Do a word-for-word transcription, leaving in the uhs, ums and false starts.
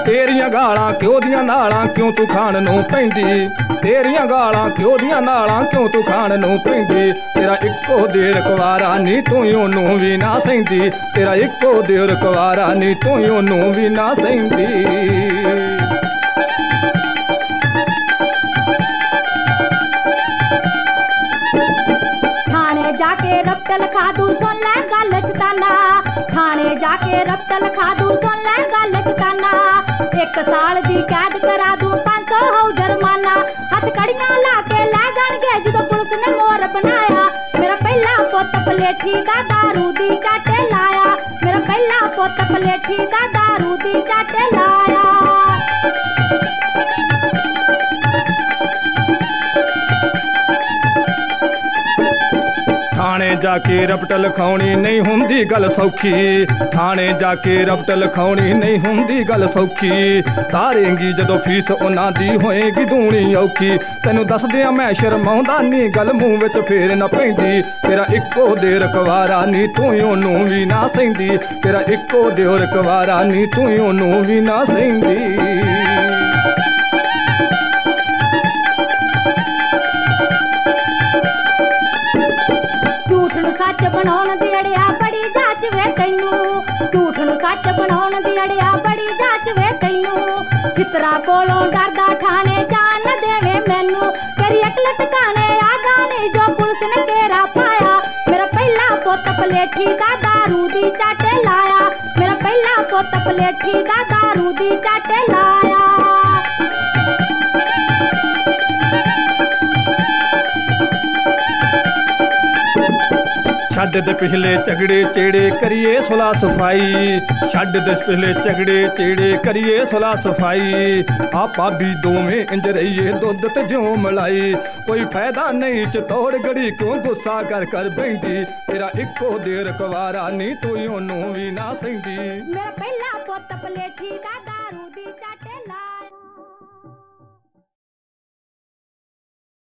तेरियां गालां क्यों दियां नालां क्यों तू खाण नूं पैंदी तेरियां गालां क्यों दियां नालां क्यों तू खाण नूं पैंदी तेरा इक्को देर कुवारा नी तूं ओनू भी ना सहिंदी तेरा इक्को देर कुवारा नी तूं ओनू भी ना सहिंदी। थाने जाके रपटल खादू सुन लै गल चताना थाने जाके रपटल खादू सुन लै गल चताना एक साल दी कैद करा दूं पांच सौ हो जुर्माना हथ कड़ियां ला के लै जाणगे जदों पुलिस ने मोर बनाया मेरा पहला पुत्त पलेठी दा दारू दी चाटे लाया मेरा पहला पुत्त पलेठी दा दारू दी चाटे लाया। थाने जाके रपटल खाउणी नहीं हुंदी गल सौखी थाने जाके रपटल खाउणी नहीं हुंदी गल सौखी तारेंगी जदों फीस उन्हां दी होएगी दूनी औखी तैनूं दसदियां मैं शर्माउंदा नी गल मूंह विच फेर ना पैंदी तेरा इक्को देर कुवारा नी तूं ओनू भी ना सहिंदी तेरा इक्को देर कुवारा नी तूं ओनू भी ना सहिंदी। सच बनाउण दी अड़िया बड़ी जाच वे तैनू झूठ नूं सच बनाउण दी अड़िया बड़ी जाच वे तैनू चित्रा कोलों डरदा ठाणे जान न देवे मैनू तेरी अकल टकाने आ जानी जो पुलिस ने घेरा पाया मेरा पहला पुत्त पलेठी दा दारू दी चाटे लाया मेरा पहला पुत्त पलेठी दा दारू दी चाटे लाया। छड्ड दे पिछले झगड़े चेड़े करिए सुलह सफाई छड्ड दे पिछले झगड़े चेड़े करिए सुलह सफाई आपा भी दोवें इंज रहिए दुध ते ज्यों मलाई कोई फायदा नहीं चतौड़ गड़ी क्यों गुस्सा कर कर बहिंदी तेरा इक्को देर कुवारा नी तू ओनू भी ना सहिंदी मेरा पहला पुत्त पलेठी दा दारू दी चाटे